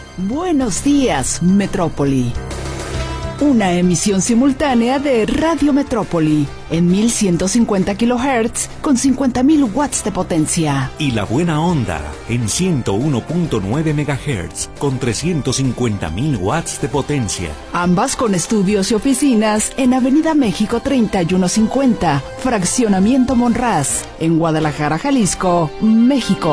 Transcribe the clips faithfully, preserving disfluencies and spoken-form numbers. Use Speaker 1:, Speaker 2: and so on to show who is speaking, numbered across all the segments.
Speaker 1: Buenos días, Metrópoli. Una emisión simultánea de Radio Metrópoli en mil ciento cincuenta kilohertz con cincuenta mil watts de potencia.
Speaker 2: Y La Buena Onda en ciento uno punto nueve megahertz con trescientos cincuenta mil watts de potencia.
Speaker 1: Ambas con estudios y oficinas en Avenida México treinta y uno cincuenta, Fraccionamiento Monraz, en Guadalajara, Jalisco, México.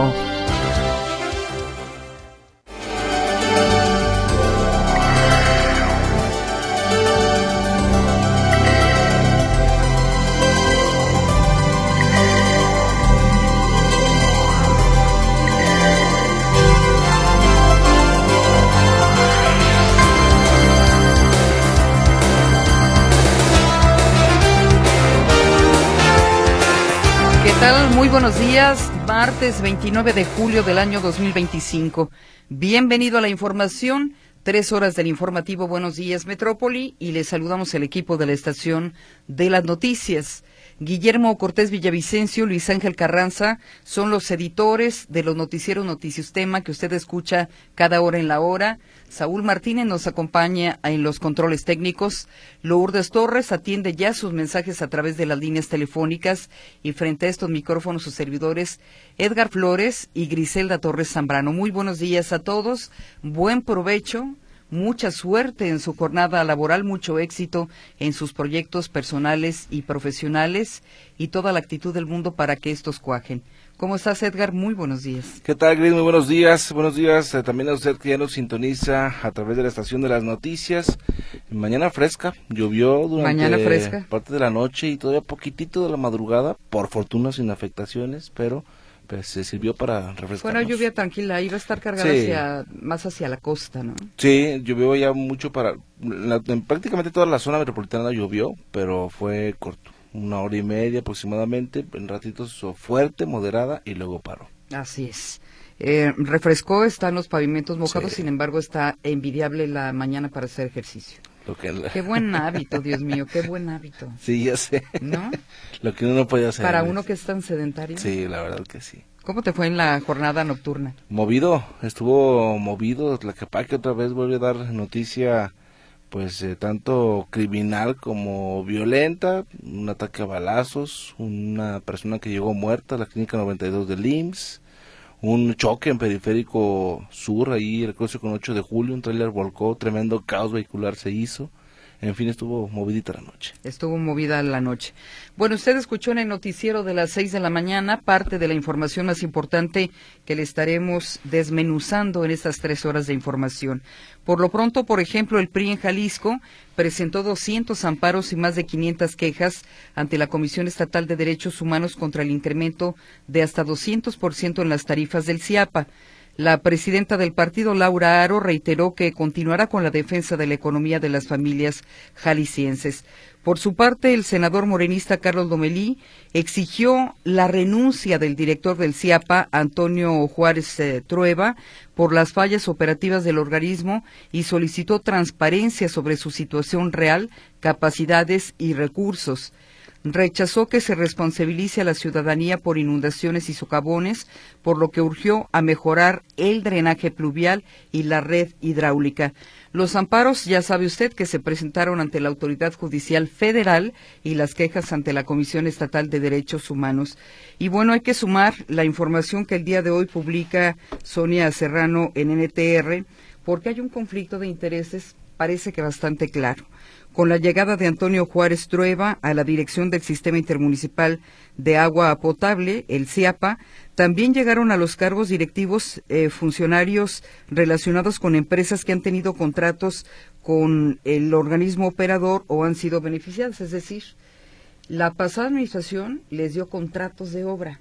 Speaker 3: Muy buenos días, martes veintinueve de julio del año dos mil veinticinco. Bienvenido a la información, tres horas del informativo Buenos Días Metrópoli, y les saludamos el equipo de la estación de las noticias. Guillermo Cortés Villavicencio, Luis Ángel Carranza son los editores de los noticieros Noticias Tema que usted escucha cada hora en la hora. Saúl Martínez nos acompaña en los controles técnicos. Lourdes Torres atiende ya sus mensajes a través de las líneas telefónicas, y frente a estos micrófonos sus servidores Edgar Flores y Griselda Torres Zambrano. Muy buenos días a todos, buen provecho. Mucha suerte en su jornada laboral, mucho éxito en sus proyectos personales y profesionales, y toda la actitud del mundo para que estos cuajen. ¿Cómo estás, Edgar? Muy buenos días.
Speaker 4: ¿Qué tal, Gris? Muy buenos días. Buenos días eh, también a usted que ya nos sintoniza a través de la estación de las noticias. Mañana fresca, llovió durante
Speaker 3: Mañana fresca.
Speaker 4: parte de la noche y todavía poquitito de la madrugada, por fortuna sin afectaciones, pero pues se sirvió para refrescarnos.
Speaker 3: Fue una lluvia tranquila, iba a estar cargada
Speaker 4: sí.
Speaker 3: hacia más hacia la costa, ¿no?
Speaker 4: Sí, llovió ya mucho para... La, en prácticamente toda la zona metropolitana llovió, pero fue corto, una hora y media aproximadamente, en ratitos fuerte, moderada, y luego paró.
Speaker 3: Así es. Eh, refrescó, están los pavimentos mojados,
Speaker 4: Sí.
Speaker 3: sin embargo está envidiable la mañana para hacer ejercicio.
Speaker 4: Lo que la...
Speaker 3: Qué buen hábito, Dios mío, qué buen hábito.
Speaker 4: Sí, ya sé.
Speaker 3: ¿No?
Speaker 4: Lo que uno no puede hacer.
Speaker 3: Para uno que es tan sedentario.
Speaker 4: Sí, la verdad que sí.
Speaker 3: ¿Cómo te fue en la jornada nocturna?
Speaker 4: Movido, estuvo movido. Tlaquepaque otra vez vuelve a dar noticia, pues, eh, tanto criminal como violenta. Un ataque a balazos, una persona que llegó muerta a la clínica noventa y dos del I M S S, un choque en Periférico Sur, ahí el cruce con ocho de julio, un tráiler volcó, tremendo caos vehicular se hizo. En fin, estuvo movidita la noche.
Speaker 3: Estuvo movida la noche. Bueno, usted escuchó en el noticiero de las seis de la mañana parte de la información más importante que le estaremos desmenuzando en estas tres horas de información. Por lo pronto, por ejemplo, el P R I en Jalisco presentó doscientos amparos y más de quinientas quejas ante la Comisión Estatal de Derechos Humanos contra el incremento de hasta doscientos por ciento en las tarifas del CIAPA. La presidenta del partido, Laura Aro, reiteró que continuará con la defensa de la economía de las familias jaliscienses. Por su parte, el senador morenista Carlos Lomelí exigió la renuncia del director del CIAPA, Antonio Juárez eh, Trueba, por las fallas operativas del organismo, y solicitó transparencia sobre su situación real, capacidades y recursos. Rechazó que se responsabilice a la ciudadanía por inundaciones y socavones, por lo que urgió a mejorar el drenaje pluvial y la red hidráulica. Los amparos, ya sabe usted, que se presentaron ante la Autoridad Judicial Federal, y las quejas ante la Comisión Estatal de Derechos Humanos. Y bueno, hay que sumar la información que el día de hoy publica Sonia Serrano en N T R, porque hay un conflicto de intereses, parece que bastante claro. Con la llegada de Antonio Juárez Trueba a la dirección del Sistema Intermunicipal de Agua Potable, el CIAPA, también llegaron a los cargos directivos eh, funcionarios relacionados con empresas que han tenido contratos con el organismo operador o han sido beneficiadas. Es decir, la pasada administración les dio contratos de obra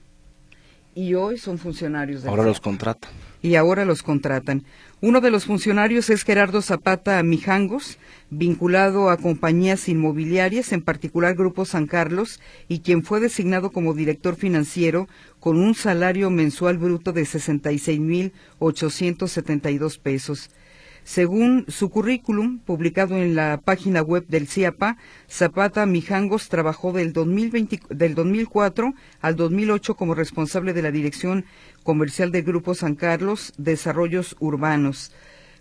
Speaker 3: y hoy son funcionarios del
Speaker 4: Ahora
Speaker 3: CIAPA.
Speaker 4: los contratan.
Speaker 3: Y ahora los contratan. Uno de los funcionarios es Gerardo Zapata Mijangos, vinculado a compañías inmobiliarias, en particular Grupo San Carlos, y quien fue designado como director financiero con un salario mensual bruto de sesenta y seis mil ochocientos setenta y dos pesos. Según su currículum, publicado en la página web del CIAPA, Zapata Mijangos trabajó del, dos mil veinte, del dos mil cuatro al dos mil ocho como responsable de la Dirección Comercial del Grupo San Carlos, Desarrollos Urbanos.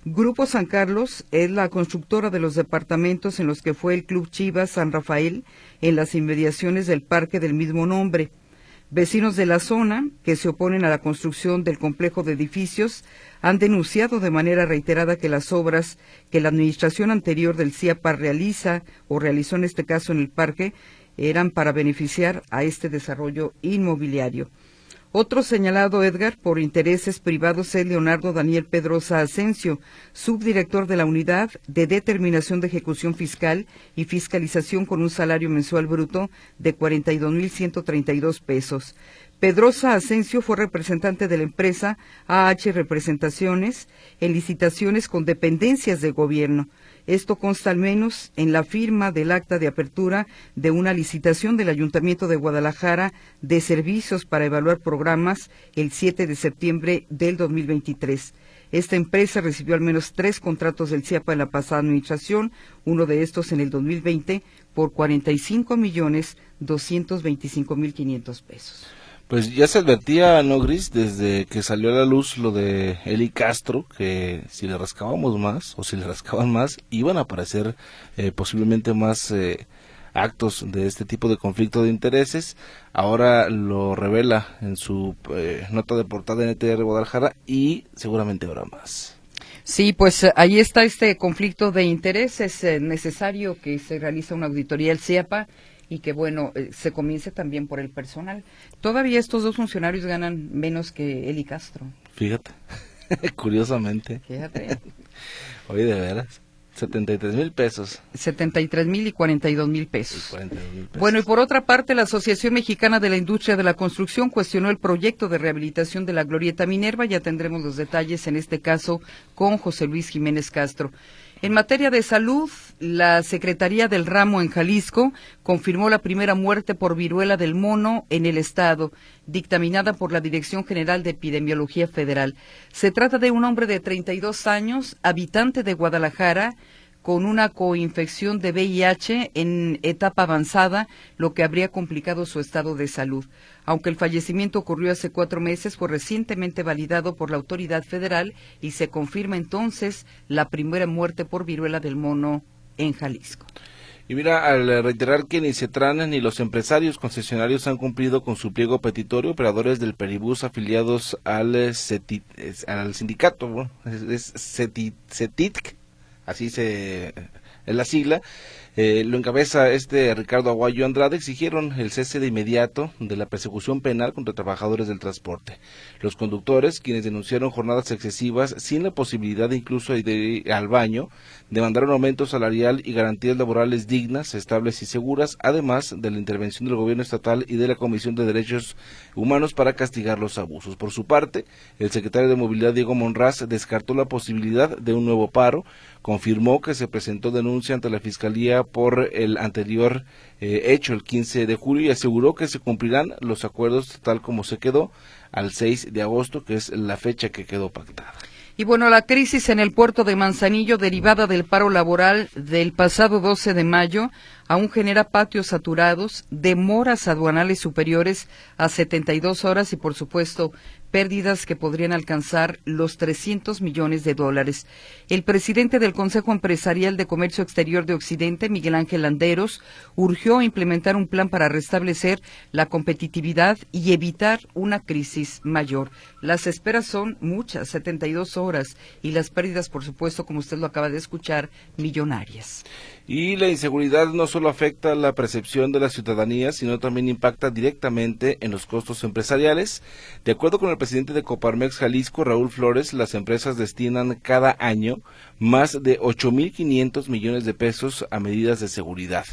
Speaker 3: Grupo San Carlos es la constructora de los departamentos en los que fue el Club Chivas San Rafael en las inmediaciones del parque del mismo nombre. Vecinos de la zona, que se oponen a la construcción del complejo de edificios, han denunciado de manera reiterada que las obras que la administración anterior del C I A P A realiza o realizó en este caso en el parque eran para beneficiar a este desarrollo inmobiliario. Otro señalado, Edgar, por intereses privados es Leonardo Daniel Pedrosa Asensio, subdirector de la Unidad de Determinación de Ejecución Fiscal y Fiscalización con un salario mensual bruto de cuarenta y dos mil ciento treinta y dos pesos. Pedrosa Asensio fue representante de la empresa A H Representaciones en licitaciones con dependencias de gobierno. Esto consta al menos en la firma del acta de apertura de una licitación del Ayuntamiento de Guadalajara de servicios para evaluar programas el siete de septiembre del dos mil veintitrés. Esta empresa recibió al menos tres contratos del C I A P A en la pasada administración, uno de estos en el dos mil veinte, por cuarenta y cinco millones doscientos veinticinco mil quinientos pesos.
Speaker 4: Pues ya se advertía, ¿no, Gris? Desde que salió a la luz lo de Eli Castro, que si le rascábamos más, o si le rascaban más, iban a aparecer eh, posiblemente más eh, actos de este tipo de conflicto de intereses. Ahora lo revela en su eh, nota de portada en N T R Guadalajara y seguramente habrá más.
Speaker 3: Sí, pues ahí está este conflicto de intereses. Es necesario que se realice una auditoría del C I A P A y que, bueno, eh, se comience también por el personal. Todavía estos dos funcionarios ganan menos que Eli Castro.
Speaker 4: Fíjate, curiosamente.
Speaker 3: Fíjate.
Speaker 4: Oye, de veras, setenta y tres mil pesos.
Speaker 3: setenta y tres mil y cuarenta y dos mil pesos.
Speaker 4: cuarenta y dos mil pesos.
Speaker 3: Bueno, y por otra parte, la Asociación Mexicana de la Industria de la Construcción cuestionó el proyecto de rehabilitación de la Glorieta Minerva. Ya tendremos los detalles, en este caso, con José Luis Jiménez Castro. En materia de salud, la Secretaría del Ramo en Jalisco confirmó la primera muerte por viruela del mono en el estado, dictaminada por la Dirección General de Epidemiología Federal. Se trata de un hombre de treinta y dos años, habitante de Guadalajara, con una coinfección de V I H en etapa avanzada, lo que habría complicado su estado de salud. Aunque el fallecimiento ocurrió hace cuatro meses, fue recientemente validado por la autoridad federal y se confirma entonces la primera muerte por viruela del mono en Jalisco.
Speaker 4: Y mira, al reiterar que ni CETRAN ni los empresarios concesionarios han cumplido con su pliego petitorio, operadores del Peribús afiliados al, CETIT, al sindicato, bueno, es CETIT, CETITC, así se es la sigla, eh, lo encabeza este Ricardo Aguayo Andrade, exigieron el cese de inmediato de la persecución penal contra trabajadores del transporte. Los conductores, quienes denunciaron jornadas excesivas sin la posibilidad de incluso de ir al baño, demandaron aumento salarial y garantías laborales dignas, estables y seguras, además de la intervención del gobierno estatal y de la Comisión de Derechos Humanos para castigar los abusos. Por su parte, el secretario de Movilidad, Diego Monraz, descartó la posibilidad de un nuevo paro, confirmó que se presentó denuncia ante la Fiscalía por el anterior eh, hecho el quince de julio y aseguró que se cumplirán los acuerdos tal como se quedó al seis de agosto, que es la fecha que quedó pactada.
Speaker 3: Y bueno, la crisis en el puerto de Manzanillo, derivada del paro laboral del pasado doce de mayo, aún genera patios saturados, demoras aduanales superiores a setenta y dos horas y, por supuesto, pérdidas que podrían alcanzar los trescientos millones de dólares. El presidente del Consejo Empresarial de Comercio Exterior de Occidente, Miguel Ángel Landeros, urgió a implementar un plan para restablecer la competitividad y evitar una crisis mayor. Las esperas son muchas, setenta y dos horas, y las pérdidas, por supuesto, como usted lo acaba de escuchar, millonarias.
Speaker 4: Y la inseguridad no solo afecta la percepción de la ciudadanía, sino también impacta directamente en los costos empresariales. De acuerdo con el presidente de Coparmex Jalisco, Raúl Flores, las empresas destinan cada año más de ocho mil quinientos millones de pesos a medidas de seguridad.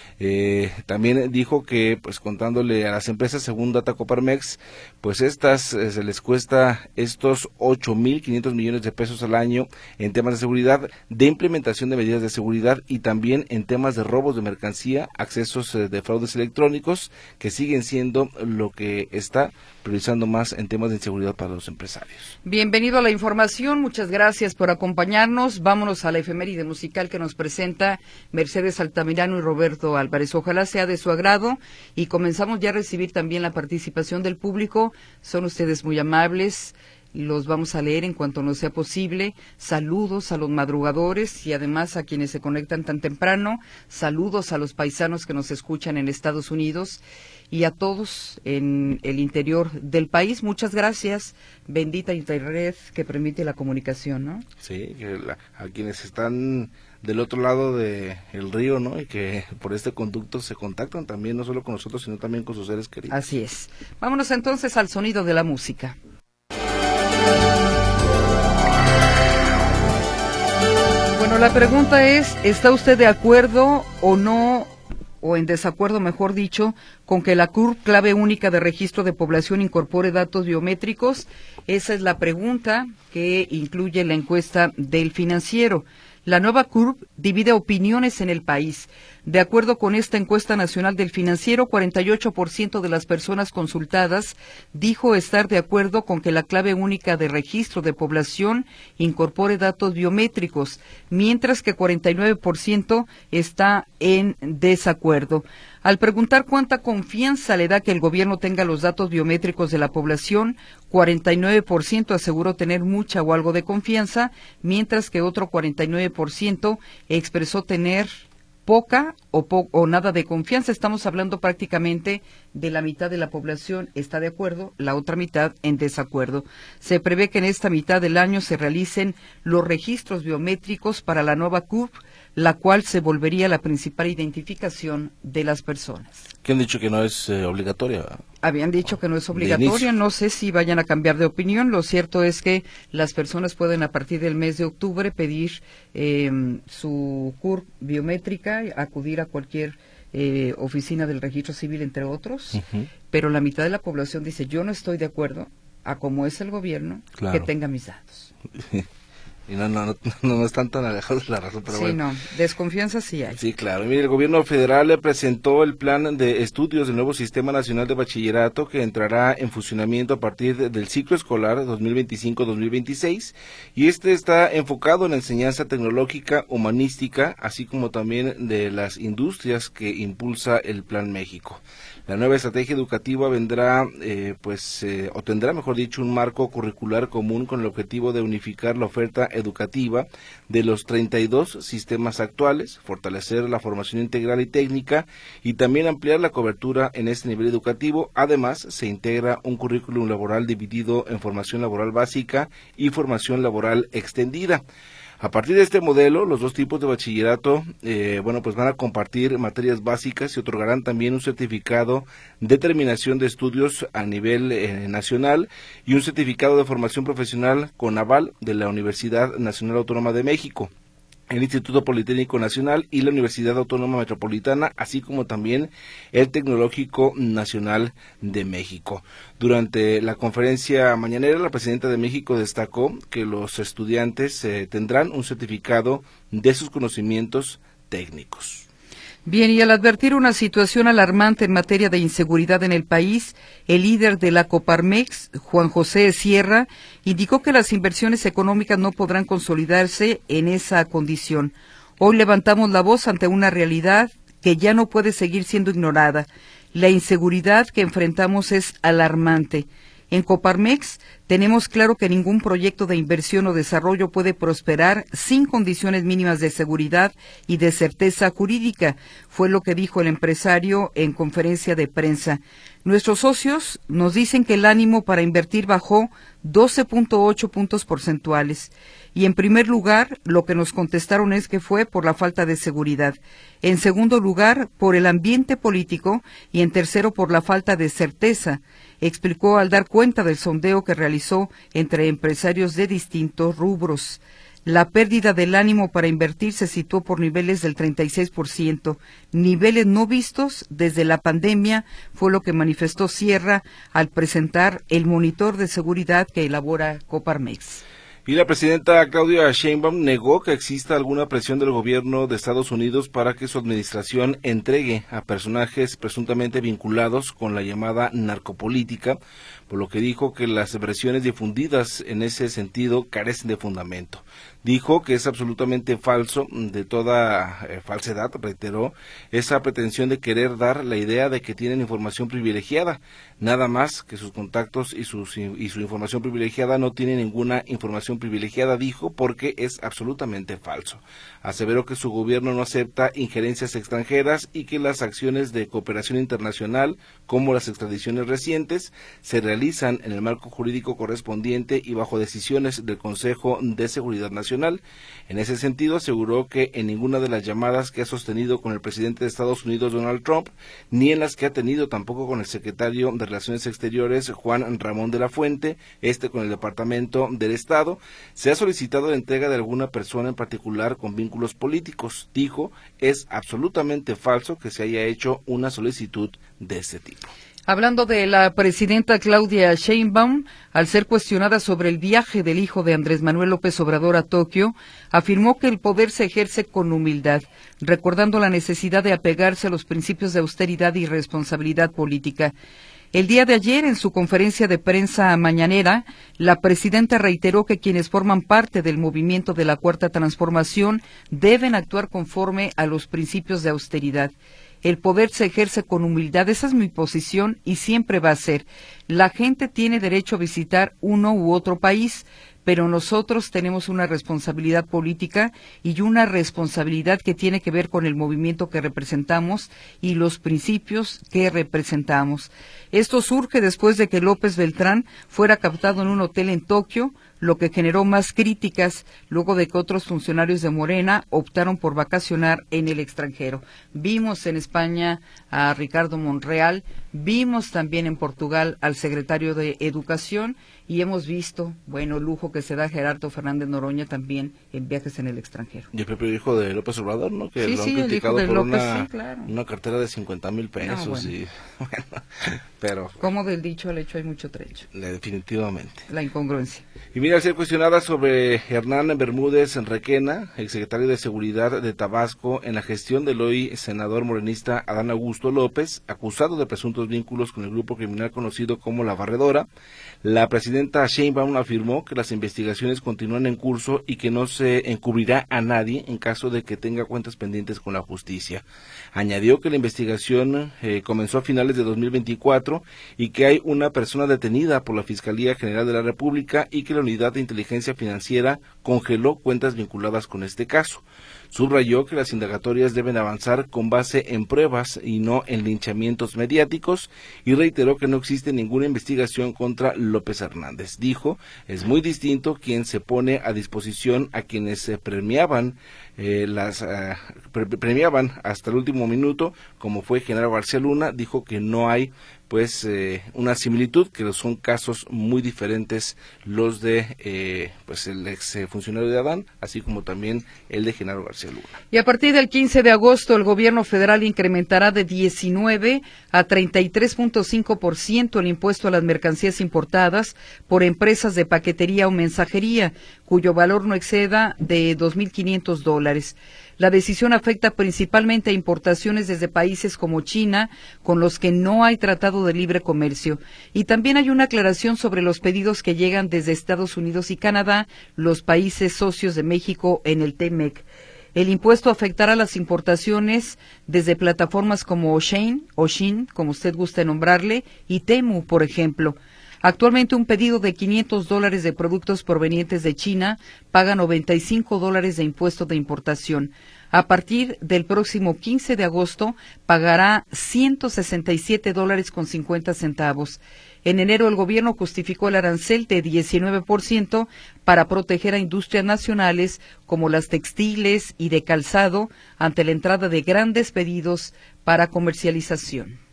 Speaker 4: Eh, también dijo que, pues contándole a las empresas, según Data Coparmex, pues estas eh, se les cuesta estos ocho mil quinientos millones de pesos al año en temas de seguridad, de implementación de medidas de seguridad y también en temas de robos de mercancía, accesos eh, de fraudes electrónicos, que siguen siendo lo que está priorizando más en temas de inseguridad para los empresarios.
Speaker 3: Bienvenido a la información, muchas gracias por acompañarnos. Vámonos a la efeméride musical que nos presenta Mercedes Altamirano y Roberto Álvarez. Ojalá sea de su agrado y comenzamos ya a recibir también la participación del público. Son ustedes muy amables. los vamos a leer en cuanto nos sea posible. Saludos a los madrugadores y además a quienes se conectan tan temprano. Saludos a los paisanos que nos escuchan en Estados Unidos y a todos en el interior del país. Muchas gracias. Bendita Internet que permite la comunicación, ¿no?
Speaker 4: Sí, que la, a quienes están del otro lado del río, ¿no? Y que por este conducto se contactan también, no solo con nosotros, sino también con sus seres queridos.
Speaker 3: Así es. Vámonos entonces al sonido de la música. Bueno, la pregunta es, ¿está usted de acuerdo o no, o en desacuerdo, mejor dicho, con que la C U R P, clave única de registro de población, incorpore datos biométricos? Esa es la pregunta que incluye la encuesta del Financiero. La nueva C U R P divide opiniones en el país. De acuerdo con esta encuesta nacional del Financiero, cuarenta y ocho por ciento de las personas consultadas dijo estar de acuerdo con que la clave única de registro de población incorpore datos biométricos, mientras que cuarenta y nueve por ciento está en desacuerdo. Al preguntar cuánta confianza le da que el gobierno tenga los datos biométricos de la población, cuarenta y nueve por ciento aseguró tener mucha o algo de confianza, mientras que otro cuarenta y nueve por ciento expresó tener poca o, po o nada de confianza. Estamos hablando prácticamente de la mitad de la población está de acuerdo, la otra mitad en desacuerdo. Se prevé que en esta mitad del año se realicen los registros biométricos para la nueva C U R P, la cual se volvería la principal identificación de las personas.
Speaker 4: ¿Qué han dicho que no es eh, obligatoria?
Speaker 3: Habían dicho que no es obligatoria, no sé si vayan a cambiar de opinión. Lo cierto es que las personas pueden a partir del mes de octubre pedir eh, su C U R P biométrica, acudir a cualquier eh, oficina del registro civil, entre otros, uh-huh. Pero la mitad de la población dice, yo no estoy de acuerdo a cómo es el gobierno, claro, que tenga mis datos.
Speaker 4: Y no, no, no, no están tan alejados de la razón, pero
Speaker 3: sí,
Speaker 4: bueno.
Speaker 3: no, desconfianza sí hay.
Speaker 4: Sí, claro. Mire, el gobierno federal le presentó el plan de estudios del nuevo Sistema Nacional de Bachillerato que entrará en funcionamiento a partir de, del ciclo escolar dos mil veinticinco dos mil veintiséis, y este está enfocado en la enseñanza tecnológica, humanística, así como también de las industrias que impulsa el Plan México. La nueva estrategia educativa vendrá, eh, pues, eh, o tendrá, mejor dicho, un marco curricular común con el objetivo de unificar la oferta educativa de los treinta y dos sistemas actuales, fortalecer la formación integral y técnica y también ampliar la cobertura en este nivel educativo. Además, se integra un currículum laboral dividido en formación laboral básica y formación laboral extendida. A partir de este modelo, los dos tipos de bachillerato, eh, bueno, pues van a compartir materias básicas y otorgarán también un certificado de terminación de estudios a nivel eh, nacional y un certificado de formación profesional con aval de la Universidad Nacional Autónoma de México, el Instituto Politécnico Nacional y la Universidad Autónoma Metropolitana, así como también el Tecnológico Nacional de México. Durante la conferencia mañanera, la presidenta de México destacó que los estudiantes eh, tendrán un certificado de sus conocimientos técnicos.
Speaker 3: Bien, y al advertir una situación alarmante en materia de inseguridad en el país, el líder de la Coparmex, Juan José Sierra, indicó que las inversiones económicas no podrán consolidarse en esa condición. Hoy levantamos la voz ante una realidad que ya no puede seguir siendo ignorada. La inseguridad que enfrentamos es alarmante. En Coparmex tenemos claro que ningún proyecto de inversión o desarrollo puede prosperar sin condiciones mínimas de seguridad y de certeza jurídica, fue lo que dijo el empresario en conferencia de prensa. Nuestros socios nos dicen que el ánimo para invertir bajó doce punto ocho puntos porcentuales. Y en primer lugar, lo que nos contestaron es que fue por la falta de seguridad. En segundo lugar, por el ambiente político y en tercero, por la falta de certeza, explicó al dar cuenta del sondeo que realizó entre empresarios de distintos rubros. La pérdida del ánimo para invertir se situó por niveles del treinta y seis por ciento, niveles no vistos desde la pandemia, fue lo que manifestó Sierra al presentar el monitor de seguridad que elabora Coparmex.
Speaker 4: Y la presidenta Claudia Sheinbaum negó que exista alguna presión del gobierno de Estados Unidos para que su administración entregue a personajes presuntamente vinculados con la llamada narcopolítica, por lo que dijo que las versiones difundidas en ese sentido carecen de fundamento. Dijo que es absolutamente falso, de toda eh, falsedad, reiteró, esa pretensión de querer dar la idea de que tienen información privilegiada, nada más que sus contactos y, sus, y su información privilegiada no tienen ninguna información privilegiada, dijo, porque es absolutamente falso. Aseveró que su gobierno no acepta injerencias extranjeras y que las acciones de cooperación internacional, como las extradiciones recientes, se realizan en el marco jurídico correspondiente y bajo decisiones del Consejo de Seguridad Nacional. En ese sentido, aseguró que en ninguna de las llamadas que ha sostenido con el presidente de Estados Unidos, Donald Trump, ni en las que ha tenido tampoco con el secretario de Relaciones Exteriores, Juan Ramón de la Fuente, este con el Departamento del Estado, se ha solicitado la entrega de alguna persona en particular con vínculos políticos. Dijo, es absolutamente falso que se haya hecho una solicitud de este tipo.
Speaker 3: Hablando de la presidenta Claudia Sheinbaum, al ser cuestionada sobre el viaje del hijo de Andrés Manuel López Obrador a Tokio, afirmó que el poder se ejerce con humildad, recordando la necesidad de apegarse a los principios de austeridad y responsabilidad política. El día de ayer, en su conferencia de prensa mañanera, la presidenta reiteró que quienes forman parte del movimiento de la Cuarta Transformación deben actuar conforme a los principios de austeridad. El poder se ejerce con humildad, esa es mi posición y siempre va a ser. La gente tiene derecho a visitar uno u otro país, pero nosotros tenemos una responsabilidad política y una responsabilidad que tiene que ver con el movimiento que representamos y los principios que representamos. Esto surge después de que López Beltrán fuera captado en un hotel en Tokio, lo que generó más críticas luego de que otros funcionarios de Morena optaron por vacacionar en el extranjero. Vimos en España a Ricardo Monreal, vimos también en Portugal al secretario de Educación y hemos visto, bueno, el lujo que se da Gerardo Fernández Noroña también en viajes en el extranjero.
Speaker 4: Y el propio hijo de López Obrador, ¿no? Que
Speaker 3: sí,
Speaker 4: lo han
Speaker 3: sí,
Speaker 4: criticado
Speaker 3: el hijo de
Speaker 4: por
Speaker 3: López,
Speaker 4: una,
Speaker 3: sí, claro.
Speaker 4: una cartera de cincuenta mil pesos.
Speaker 3: No, bueno.
Speaker 4: y bueno, pero
Speaker 3: Como del dicho al hecho hay mucho trecho.
Speaker 4: Definitivamente.
Speaker 3: La incongruencia.
Speaker 4: Y mira, al ser cuestionada sobre Hernán Bermúdez Requena, exsecretario de Seguridad de Tabasco, en la gestión del hoy senador morenista Adán Augusto López, acusado de presuntos vínculos con el grupo criminal conocido como La Barredora, la presidenta Sheinbaum afirmó que las investigaciones continúan en curso y que no se encubrirá a nadie en caso de que tenga cuentas pendientes con la justicia. Añadió que la investigación eh, comenzó a finales de dos mil veinticuatro y que hay una persona detenida por la Fiscalía General de la República y que la Unidad de Inteligencia Financiera congeló cuentas vinculadas con este caso. Subrayó que las indagatorias deben avanzar con base en pruebas y no en linchamientos mediáticos y reiteró que no existe ninguna investigación contra López Hernández. Dijo, es muy distinto quien se pone a disposición a quienes se premiaban eh, las uh, pre premiaban hasta el último minuto, como fue Genaro García Luna. Dijo que no hay pues eh, una similitud, que son casos muy diferentes los de eh, pues el ex funcionario de Adán, así como también el de Genaro García Luna.
Speaker 3: Y a partir del quince de agosto el gobierno federal incrementará de diecinueve a treinta y tres punto cinco por ciento el impuesto a las mercancías importadas por empresas de paquetería o mensajería, cuyo valor no exceda de dos mil quinientos dólares. La decisión afecta principalmente a importaciones desde países como China, con los que no hay tratado de libre comercio. Y también hay una aclaración sobre los pedidos que llegan desde Estados Unidos y Canadá, los países socios de México en el T M E C. El impuesto afectará a las importaciones desde plataformas como Shein, o Shein, como usted guste nombrarle, y Temu, por ejemplo. Actualmente un pedido de quinientos dólares de productos provenientes de China paga noventa y cinco dólares de impuesto de importación. A partir del próximo quince de agosto pagará ciento sesenta y siete dólares con cincuenta centavos. En enero el gobierno justificó el arancel de diecinueve por ciento para proteger a industrias nacionales como las textiles y de calzado ante la entrada de grandes pedidos para comercialización.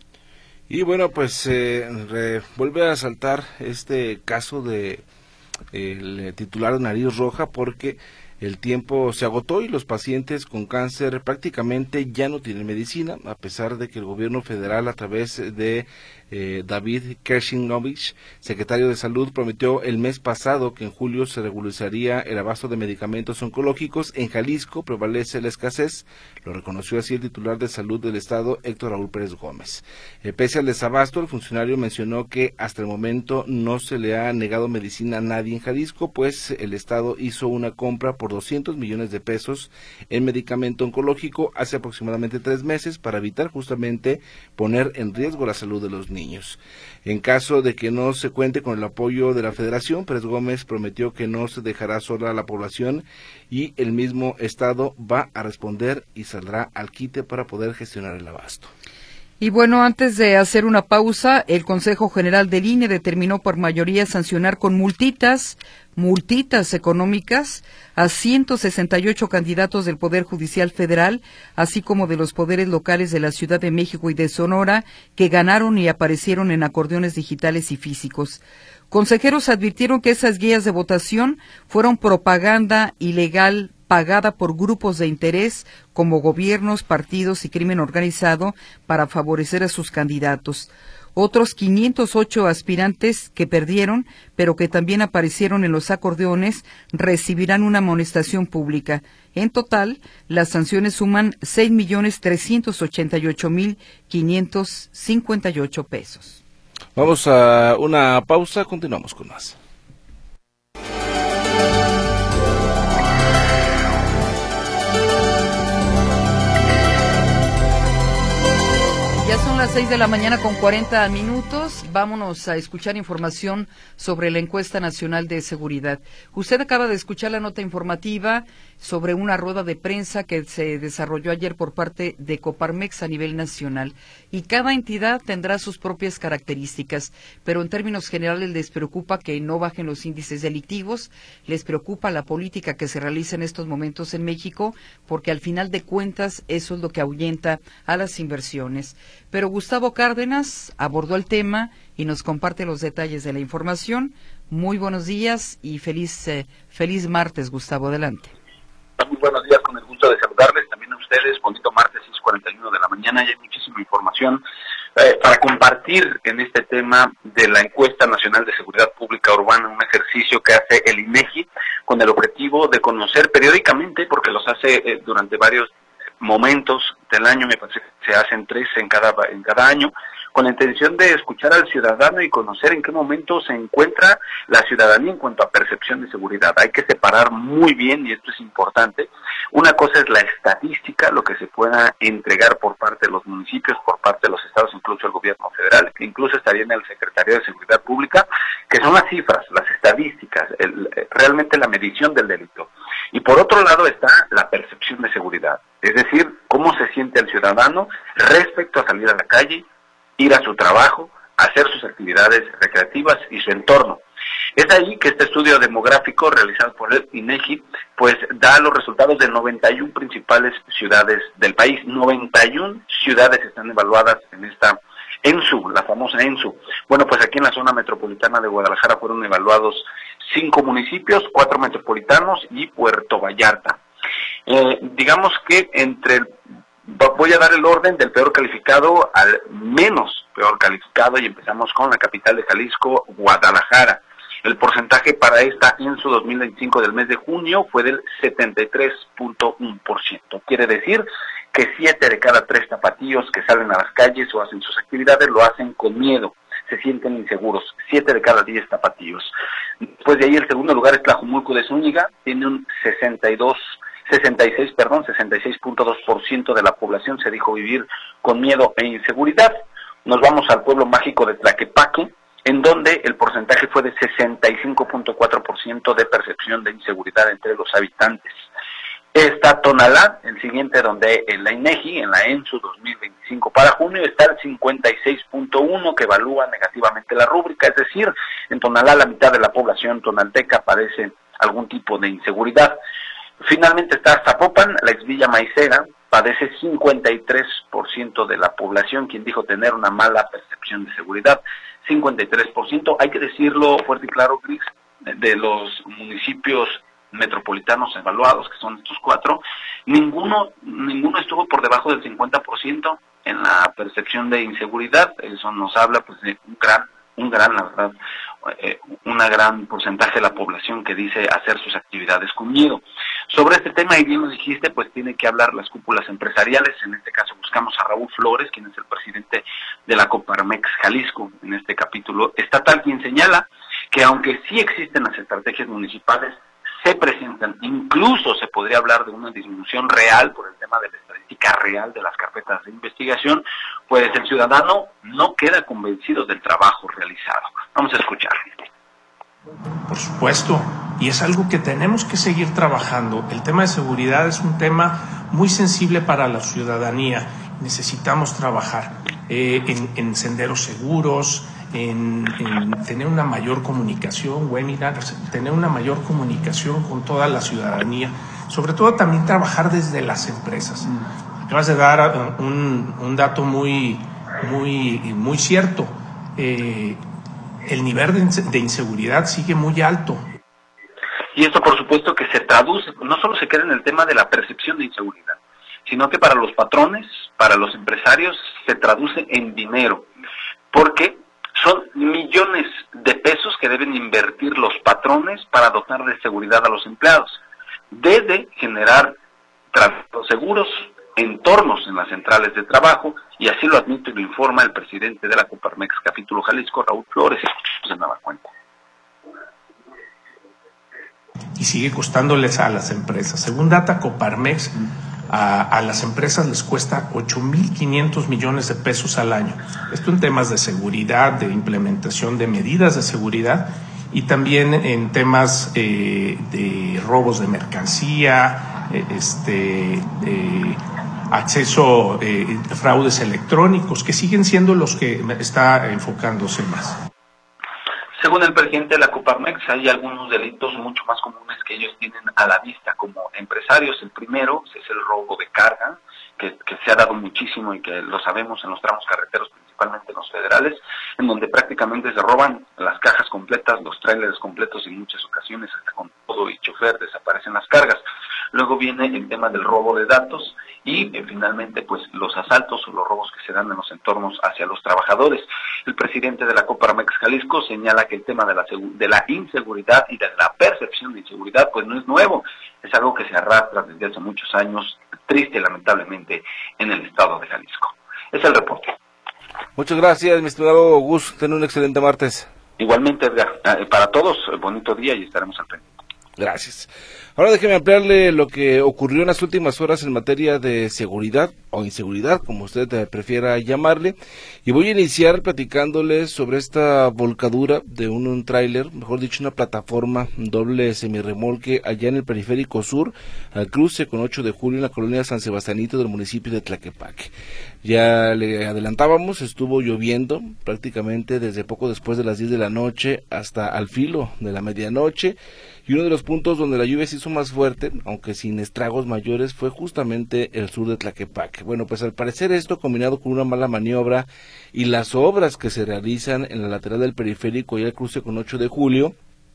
Speaker 4: Y bueno, pues eh, re, vuelve a saltar este caso de eh, el titular de nariz roja porque el tiempo se agotó y los pacientes con cáncer prácticamente ya no tienen medicina, a pesar de que el gobierno federal a través de eh, David Kershinovich, secretario de Salud, prometió el mes pasado que en julio se regularizaría el abasto de medicamentos oncológicos. En Jalisco prevalece la escasez, lo reconoció así el titular de Salud del Estado, Héctor Raúl Pérez Gómez. Eh, pese al desabasto, el funcionario mencionó que hasta el momento no se le ha negado medicina a nadie en Jalisco, pues el Estado hizo una compra por doscientos millones de pesos en medicamento oncológico hace aproximadamente tres meses para evitar justamente poner en riesgo la salud de los niños. Niños. En caso de que no se cuente con el apoyo de la Federación, Pérez Gómez prometió que no se dejará sola a la población y el mismo Estado va a responder y saldrá al quite para poder gestionar el abasto.
Speaker 3: Y bueno, antes de hacer una pausa, el Consejo General del I N E determinó por mayoría sancionar con multitas, multitas económicas a ciento sesenta y ocho candidatos del Poder Judicial Federal, así como de los poderes locales de la Ciudad de México y de Sonora, que ganaron y aparecieron en acordeones digitales y físicos. Consejeros advirtieron que esas guías de votación fueron propaganda ilegal pagada por grupos de interés como gobiernos, partidos y crimen organizado para favorecer a sus candidatos. Otros quinientos ocho aspirantes que perdieron, pero que también aparecieron en los acordeones, recibirán una amonestación pública. En total, las sanciones suman seis millones trescientos ochenta y ocho mil quinientos cincuenta y ocho pesos.
Speaker 4: Vamos a una pausa, continuamos con más.
Speaker 3: Ya son las seis de la mañana con cuarenta minutos. Vámonos a escuchar información sobre la encuesta nacional de seguridad. Usted acaba de escuchar la nota informativa sobre una rueda de prensa que se desarrolló ayer por parte de Coparmex a nivel nacional. Y cada entidad tendrá sus propias características, pero en términos generales les preocupa que no bajen los índices delictivos, les preocupa la política que se realiza en estos momentos en México, porque al final de cuentas eso es lo que ahuyenta a las inversiones. Pero Gustavo Cárdenas abordó el tema y nos comparte los detalles de la información. Muy buenos días y feliz eh, feliz martes, Gustavo, adelante.
Speaker 5: Muy buenos días, con el gusto de saludarles también a ustedes. Bonito martes, seis cuarenta y uno de la mañana, y hay muchísima información eh, para compartir en este tema de la encuesta nacional de seguridad pública urbana, un ejercicio que hace el INEGI con el objetivo de conocer periódicamente, porque los hace eh, durante varios momentos del año, me parece que se hacen tres en cada en cada año, con la intención de escuchar al ciudadano y conocer en qué momento se encuentra la ciudadanía en cuanto a percepción de seguridad. Hay que separar muy bien, y esto es importante, una cosa es la estadística, lo que se pueda entregar por parte de los municipios, por parte de los estados, incluso el gobierno federal, que incluso estaría en el Secretario de Seguridad Pública, que son las cifras, las estadísticas, el, realmente la medición del delito. Y por otro lado está la percepción de seguridad, es decir, cómo se siente el ciudadano respecto a salir a la calle, ir a su trabajo, hacer sus actividades recreativas y su entorno. Es ahí que este estudio demográfico realizado por el INEGI pues da los resultados de noventa y una principales ciudades del país. noventa y una ciudades están evaluadas en esta ENSU, la famosa ENSU. Bueno, pues aquí en la zona metropolitana de Guadalajara fueron evaluados cinco municipios, cuatro metropolitanos y Puerto Vallarta. Eh, digamos que entre el Voy a dar el orden del peor calificado al menos peor calificado y empezamos con la capital de Jalisco, Guadalajara. El porcentaje para esta ENSU dos mil veinticinco del mes de junio fue del setenta y tres punto uno por ciento. Quiere decir que siete de cada tres tapatíos que salen a las calles o hacen sus actividades lo hacen con miedo, se sienten inseguros. siete de cada diez tapatíos. Después de ahí el segundo lugar es Tlajumulco de Zúñiga, tiene un sesenta y dos sesenta y seis, perdón, sesenta y seis punto dos por ciento de la población se dijo vivir con miedo e inseguridad. Nos vamos al pueblo mágico de Tlaquepaque, en donde el porcentaje fue de sesenta y cinco punto cuatro por ciento de percepción de inseguridad entre los habitantes. Está Tonalá, el siguiente, donde en la INEGI, en la ENSU dos mil veinticinco para junio, está el cincuenta y seis punto uno que evalúa negativamente la rúbrica, es decir, en Tonalá la mitad de la población tonalteca padece algún tipo de inseguridad. Finalmente está Zapopan, la ex Villa Maicera, padece cincuenta y tres por ciento de la población, quien dijo tener una mala percepción de seguridad, cincuenta y tres por ciento. Hay que decirlo fuerte y claro, Gris, de los municipios metropolitanos evaluados, que son estos cuatro, ninguno ninguno estuvo por debajo del cincuenta por ciento en la percepción de inseguridad. Eso nos habla pues de un gran, un gran, la verdad, eh, una gran porcentaje de la población que dice hacer sus actividades con miedo. Sobre este tema, y bien lo dijiste, pues tiene que hablar las cúpulas empresariales. En este caso buscamos a Raúl Flores, quien es el presidente de la Coparmex Jalisco, en este capítulo estatal, quien señala que aunque sí existen las estrategias municipales, se presentan, incluso se podría hablar de una disminución real por el tema de la estadística real de las carpetas de investigación, pues el ciudadano no queda convencido del trabajo realizado. Vamos a escuchar.
Speaker 6: Por supuesto, y es algo que tenemos que seguir trabajando. El tema de seguridad es un tema muy sensible para la ciudadanía. Necesitamos trabajar eh, en, en senderos seguros, En, en tener una mayor comunicación, webinars, tener una mayor comunicación con toda la ciudadanía, sobre todo también trabajar desde las empresas. Acabas de dar un, un dato muy, muy, muy cierto. Eh, el nivel de, de inseguridad sigue muy alto.
Speaker 5: Y esto, por supuesto, que se traduce, no solo se queda en el tema de la percepción de inseguridad, sino que para los patrones, para los empresarios, se traduce en dinero, porque son millones de pesos que deben invertir los patrones para dotar de seguridad a los empleados, desde generar trabajos seguros, entornos en las centrales de trabajo, y así lo admite y lo informa el presidente de la Coparmex Capítulo Jalisco, Raúl Flores. Se daba cuenta.
Speaker 6: Y sigue costándoles a las empresas. Según data Coparmex, A, a las empresas les cuesta ocho mil quinientos millones de pesos al año. Esto en temas de seguridad, de implementación de medidas de seguridad y también en temas eh, de robos de mercancía, eh, este, eh, acceso, eh, fraudes electrónicos, que siguen siendo los que está enfocándose más.
Speaker 5: Según el presidente de la Coparmex, hay algunos delitos mucho más comunes que ellos tienen a la vista como empresarios. El primero es el robo de carga, que, que se ha dado muchísimo y que lo sabemos en los tramos carreteros, principalmente en los federales, en donde prácticamente se roban las cajas completas, los trailers completos, y en muchas ocasiones hasta con todo y chofer desaparecen las cargas. Luego viene el tema del robo de datos y eh, finalmente pues los asaltos o los robos que se dan en los entornos hacia los trabajadores. El presidente de la Coparmex Jalisco señala que el tema de la, de la inseguridad y de la percepción de inseguridad pues no es nuevo, es algo que se arrastra desde hace muchos años, triste y lamentablemente, en el estado de Jalisco. Es el reporte.
Speaker 4: Muchas gracias, mi estimado Gus. Ten un excelente martes.
Speaker 5: Igualmente, Edgar. Para todos, bonito día y estaremos al pendiente.
Speaker 4: Gracias. Ahora déjeme ampliarle lo que ocurrió en las últimas horas en materia de seguridad o inseguridad, como usted prefiera llamarle, y voy a iniciar platicándoles sobre esta volcadura de un, un tráiler, mejor dicho una plataforma doble semirremolque allá en el periférico sur, al cruce con ocho de julio en la colonia San Sebastianito del municipio de Tlaquepaque. Ya le adelantábamos, estuvo lloviendo prácticamente desde poco después de las diez de la noche hasta al filo de la medianoche, y uno de los puntos donde la lluvia se hizo más fuerte, aunque sin estragos mayores, fue justamente el sur de Tlaquepaque. Bueno, pues al parecer esto, combinado con una mala maniobra y las obras que se realizan en la lateral del periférico y el cruce con ocho de julio,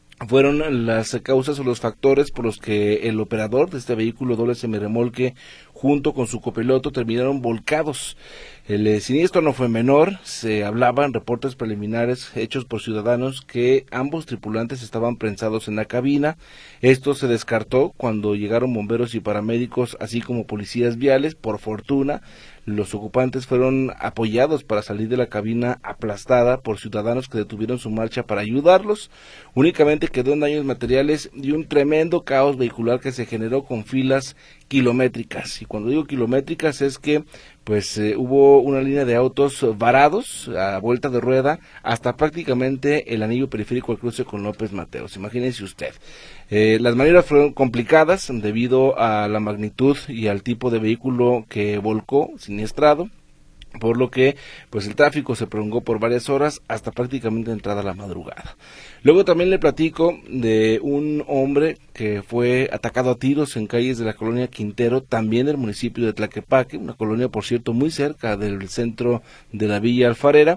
Speaker 4: fueron las causas o los factores por los que el operador de este vehículo doble semirremolque junto con su copiloto terminaron volcados. El eh, siniestro no fue menor, se hablaban reportes preliminares hechos por ciudadanos que ambos tripulantes estaban prensados en la cabina. Esto se descartó cuando llegaron bomberos y paramédicos, así como policías viales. Por fortuna, los ocupantes fueron apoyados para salir de la cabina aplastada por ciudadanos que detuvieron su marcha para ayudarlos. Únicamente quedó en daños materiales y un tremendo caos vehicular que se generó con filas kilométricas. Y cuando digo kilométricas es que pues eh, hubo una línea de autos varados a vuelta de rueda hasta prácticamente el anillo periférico al cruce con López Mateos. Imagínense usted. Eh, las maniobras fueron complicadas debido a la magnitud y al tipo de vehículo que volcó siniestrado, por lo que pues el tráfico se prolongó por varias horas hasta prácticamente entrada la madrugada. Luego también le platico de un hombre que fue atacado a tiros en calles de la colonia Quintero, también del municipio de Tlaquepaque, una colonia por cierto muy cerca del centro de la Villa Alfarera.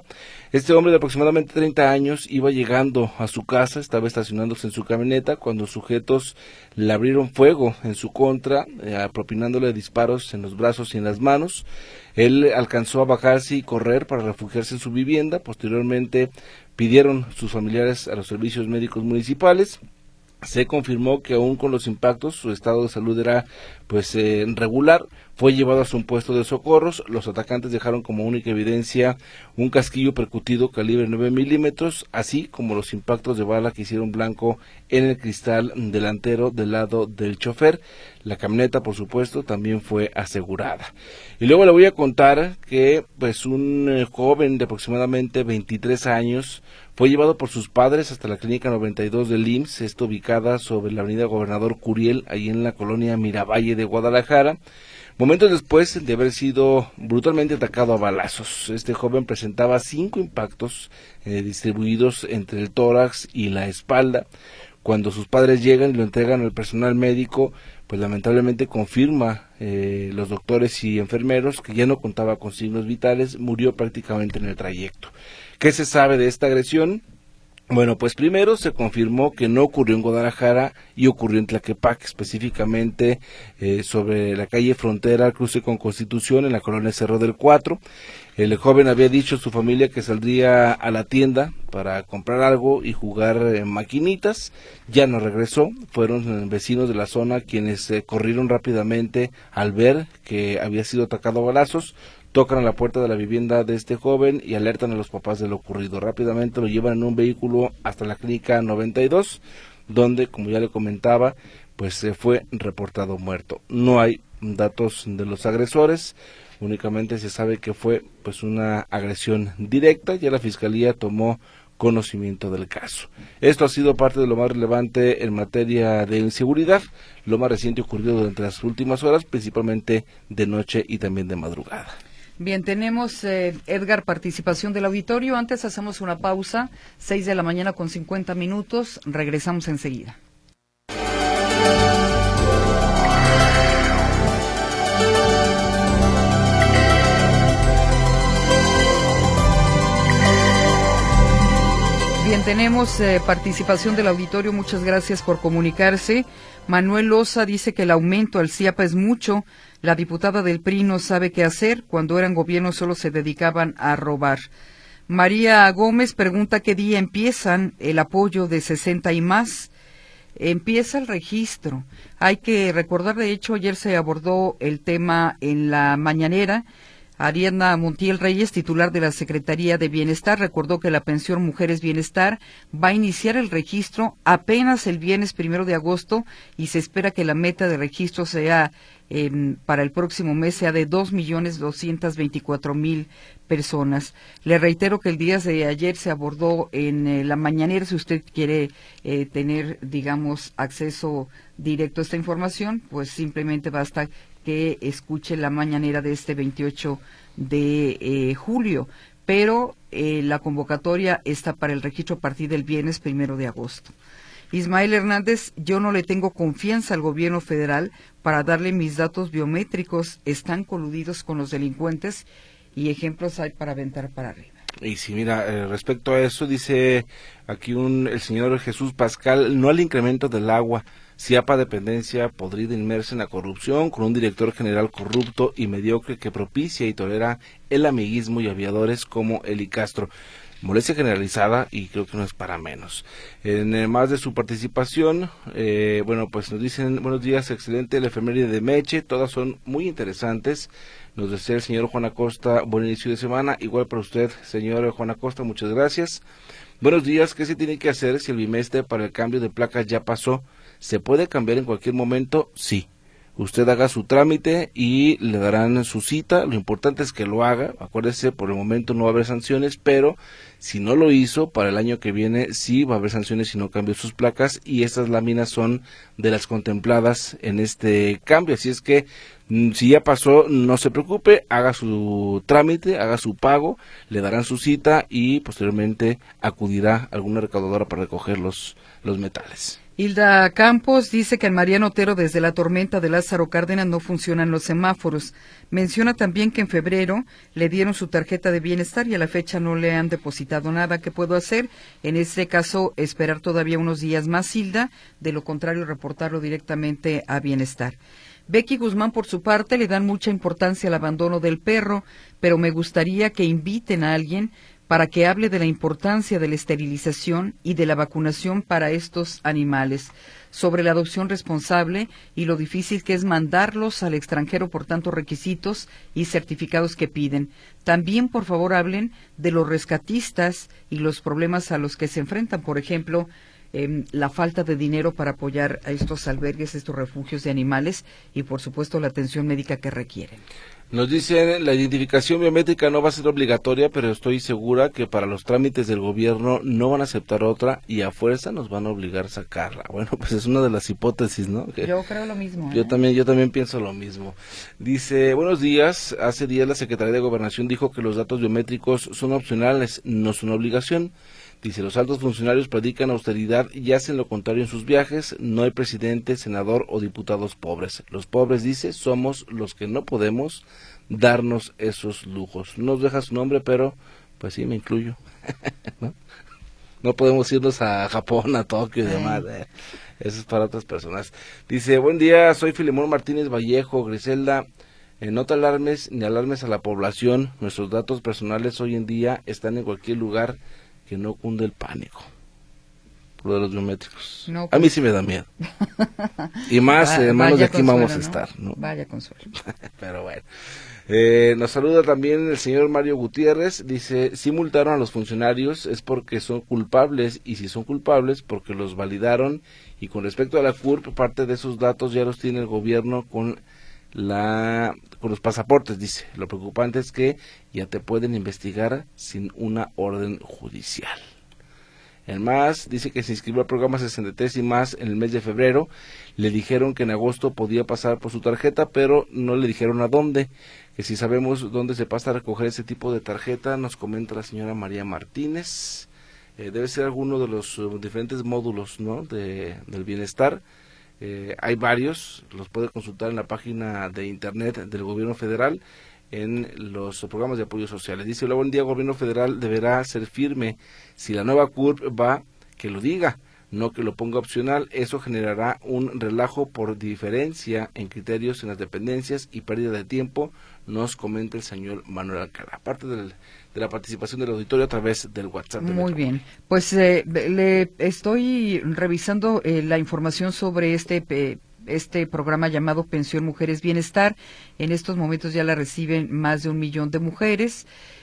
Speaker 4: Este hombre de aproximadamente treinta años iba llegando a su casa, estaba estacionándose en su camioneta cuando sujetos le abrieron fuego en su contra, eh, propinándole disparos en los brazos y en las manos. Él alcanzó a bajarse y correr para refugiarse en su vivienda. Posteriormente pidieron sus familiares a los servicios médicos municipales. Se confirmó que aún con los impactos su estado de salud era pues eh, regular. Fue llevado a un puesto de socorros. Los atacantes dejaron como única evidencia un casquillo percutido calibre nueve milímetros, así como los impactos de bala que hicieron blanco en el cristal delantero del lado del chofer. La camioneta, por supuesto, también fue asegurada. Y luego le voy a contar que pues un eh, joven de aproximadamente veintitrés años fue llevado por sus padres hasta la clínica noventa y dos del I M S S, esto ubicada sobre la avenida Gobernador Curiel, ahí en la colonia Miravalle de Guadalajara. Momentos después de haber sido brutalmente atacado a balazos, este joven presentaba cinco impactos eh, distribuidos entre el tórax y la espalda. Cuando sus padres llegan y lo entregan al personal médico, pues lamentablemente confirma eh, los doctores y enfermeros que ya no contaba con signos vitales, murió prácticamente en el trayecto. ¿Qué se sabe de esta agresión? Bueno, pues primero se confirmó que no ocurrió en Guadalajara y ocurrió en Tlaquepaque, específicamente eh, sobre la calle Frontera, al cruce con Constitución, en la colonia Cerro del Cuatro. El joven había dicho a su familia que saldría a la tienda para comprar algo y jugar en maquinitas. Ya no regresó. Fueron vecinos de la zona quienes eh, corrieron rápidamente al ver que había sido atacado a balazos. Tocan a la puerta de la vivienda de este joven y alertan a los papás de lo ocurrido. Rápidamente lo llevan en un vehículo hasta la clínica noventa y dos, donde, como ya le comentaba, pues se fue reportado muerto. No hay datos de los agresores, únicamente se sabe que fue pues una agresión directa. Ya la fiscalía tomó conocimiento del caso. Esto ha sido parte de lo más relevante en materia de inseguridad, lo más reciente ocurrido durante las últimas horas, principalmente de noche y también de madrugada.
Speaker 3: Bien, tenemos, eh, Edgar, participación del auditorio. Antes hacemos una pausa, seis de la mañana con cincuenta minutos. Regresamos enseguida. Bien, tenemos eh, participación del auditorio. Muchas gracias por comunicarse. Manuel Loza dice que el aumento al C I A P A es mucho. La diputada del P R I no sabe qué hacer. Cuando eran gobierno solo se dedicaban a robar. María Gómez pregunta qué día empiezan el apoyo de sesenta y más. Empieza el registro. Hay que recordar, de hecho, ayer se abordó el tema en la mañanera. Ariadna Montiel Reyes, titular de la Secretaría de Bienestar, recordó que la pensión Mujeres Bienestar va a iniciar el registro apenas el viernes primero de agosto y se espera que la meta de registro sea eh, para el próximo mes sea de dos millones doscientos veinticuatro mil personas. Le reitero que el día de ayer se abordó en eh, la mañanera. Si usted quiere eh, tener, digamos, acceso directo a esta información, pues simplemente basta que escuche la mañanera de este veintiocho de eh, julio, pero eh, la convocatoria está para el registro a partir del viernes primero de agosto. Ismael Hernández, yo no le tengo confianza al gobierno federal para darle mis datos biométricos, están coludidos con los delincuentes y ejemplos hay para aventar para arriba.
Speaker 4: Y sí, mira, eh, respecto a eso, dice aquí un el señor Jesús Pascal, no al incremento del agua, C I A P A dependencia podrida inmersa en la corrupción, con un director general corrupto y mediocre que propicia y tolera el amiguismo y aviadores como Eli Castro. Molestia generalizada y creo que no es para menos. En eh, más de su participación, eh, bueno, pues nos dicen, buenos días, excelente la efeméride de Meche, todas son muy interesantes. Nos desea el señor Juan Acosta, buen inicio de semana, igual para usted, señor Juan Acosta, muchas gracias. Buenos días, ¿qué se tiene que hacer si el bimestre para el cambio de placas ya pasó? ¿Se puede cambiar en cualquier momento? Sí. Usted haga su trámite y le darán su cita, lo importante es que lo haga, acuérdese, por el momento no va a haber sanciones, pero si no lo hizo, para el año que viene sí va a haber sanciones si no cambió sus placas, y estas láminas son de las contempladas en este cambio, así es que si ya pasó, no se preocupe, haga su trámite, haga su pago, le darán su cita y posteriormente acudirá a alguna recaudadora para recoger los, los metales.
Speaker 3: Hilda Campos dice que en Mariano Otero desde la tormenta de Lázaro Cárdenas no funcionan los semáforos. Menciona también que en febrero le dieron su tarjeta de bienestar y a la fecha no le han depositado nada. ¿Qué puedo hacer? En este caso, esperar todavía unos días más, Hilda. De lo contrario, reportarlo directamente a Bienestar. Becky Guzmán, por su parte, le dan mucha importancia al abandono del perro, pero me gustaría que inviten a alguien para que hable de la importancia de la esterilización y de la vacunación para estos animales, sobre la adopción responsable y lo difícil que es mandarlos al extranjero por tantos requisitos y certificados que piden. También, por favor, hablen de los rescatistas y los problemas a los que se enfrentan, por ejemplo, eh, la falta de dinero para apoyar a estos albergues, estos refugios de animales y, por supuesto, la atención médica que requieren.
Speaker 4: Nos dicen, la identificación biométrica no va a ser obligatoria, pero estoy segura que para los trámites del gobierno no van a aceptar otra y a fuerza nos van a obligar a sacarla. Bueno, pues es una de las hipótesis, ¿no? Que
Speaker 3: yo creo lo mismo. ¿eh?
Speaker 4: Yo también, yo también pienso lo mismo. Dice, buenos días, hace días la Secretaría de Gobernación dijo que los datos biométricos son opcionales, no son obligación. Dice, los altos funcionarios predican austeridad y hacen lo contrario en sus viajes. No hay presidente, senador o diputados pobres. Los pobres, dice, somos los que no podemos darnos esos lujos. No nos deja su nombre, pero pues sí, me incluyo. ¿No? No podemos irnos a Japón, a Tokio y demás. Eh. Eso es para otras personas. Dice, buen día, soy Filemón Martínez Vallejo, Griselda. Eh, no te alarmes ni alarmes a la población. Nuestros datos personales hoy en día están en cualquier lugar. Que no cunde el pánico por lo de los biométricos. No, pues, a mí sí me da miedo. Y más Va, hermanos de aquí consuelo, vamos a ¿no? estar. ¿no?
Speaker 3: Vaya consuelo.
Speaker 4: Pero bueno. Eh, nos saluda también el señor Mario Gutiérrez. Dice, si multaron a los funcionarios es porque son culpables. Y si son culpables, porque los validaron. Y con respecto a la C U R P, parte de esos datos ya los tiene el gobierno con la con los pasaportes, dice. Lo preocupante es que ya te pueden investigar sin una orden judicial. El más dice que se inscribió al programa sesenta y tres y más en el mes de febrero. Le dijeron que en agosto podía pasar por su tarjeta, pero no le dijeron a dónde. Que si sabemos dónde se pasa a recoger ese tipo de tarjeta, nos comenta la señora María Martínez. Eh, debe ser alguno de los uh, diferentes módulos, ¿no? de, del bienestar. Eh, hay varios, los puede consultar en la página de internet del gobierno federal en los programas de apoyo sociales. Dice, hola, buen día, gobierno federal deberá ser firme. Si la nueva C U R P va, que lo diga, no que lo ponga opcional. Eso generará un relajo por diferencia en criterios en las dependencias y pérdida de tiempo, nos comenta el señor Manuel Alcalá. Aparte del, de la participación del auditorio a través del WhatsApp. De
Speaker 3: Muy bien, pues eh, le estoy revisando eh, la información sobre este eh, este programa llamado Pensión Mujeres Bienestar. En estos momentos ya la reciben más de un millón de mujeres.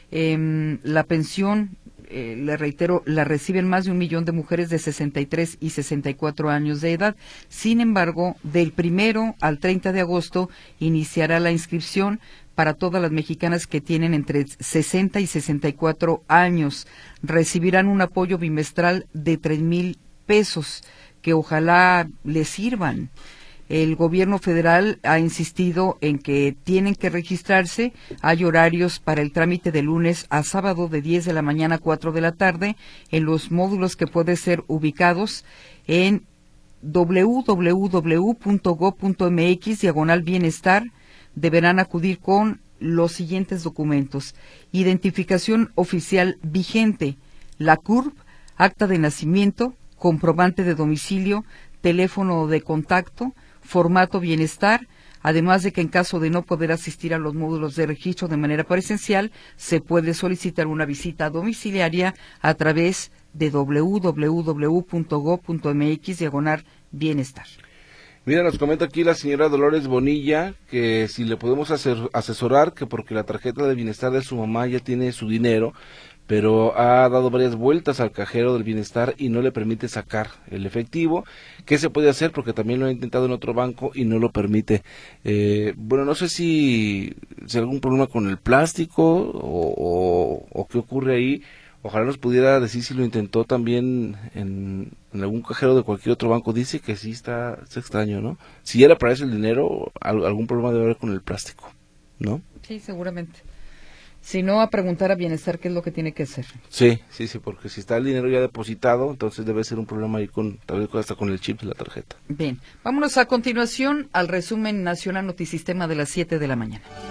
Speaker 3: Eh, la pensión, eh, le reitero, la reciben más de un millón de mujeres de sesenta y tres y sesenta y cuatro años de edad. Sin embargo, del primero al treinta de agosto iniciará la inscripción para todas las mexicanas que tienen entre sesenta y sesenta y cuatro años. Recibirán un apoyo bimestral de tres mil pesos que ojalá les sirvan. El gobierno federal ha insistido en que tienen que registrarse. Hay horarios para el trámite de lunes a sábado de diez de la mañana a cuatro de la tarde en los módulos que pueden ser ubicados en doble u doble u doble u punto gob punto eme equis diagonal bienestar. Deberán acudir con los siguientes documentos: identificación oficial vigente, la C U R P, acta de nacimiento, comprobante de domicilio, teléfono de contacto, formato bienestar, además de que en caso de no poder asistir a los módulos de registro de manera presencial, se puede solicitar una visita domiciliaria a través de doble u doble u doble u punto gob punto eme equis diagonal bienestar.
Speaker 4: Mira, nos comenta aquí la señora Dolores Bonilla que si le podemos hacer, asesorar, que porque la tarjeta de bienestar de su mamá ya tiene su dinero, pero ha dado varias vueltas al cajero del bienestar y no le permite sacar el efectivo. ¿Qué se puede hacer? Porque también lo ha intentado en otro banco y no lo permite. Eh, bueno, no sé si, si hay algún problema con el plástico o, o, o qué ocurre ahí. Ojalá nos pudiera decir si lo intentó también en, en algún cajero de cualquier otro banco. Dice que sí, está, está extraño, ¿no? Si era para eso el dinero, algún problema debe haber con el plástico, ¿no?
Speaker 3: Sí, seguramente. Si no, a preguntar a Bienestar qué es lo que tiene que hacer.
Speaker 4: Sí, sí, sí, porque si está el dinero ya depositado, entonces debe ser un problema ahí con, tal vez hasta con el chip de la tarjeta.
Speaker 3: Bien, vámonos a continuación al resumen nacional Notisistema de las siete de la mañana.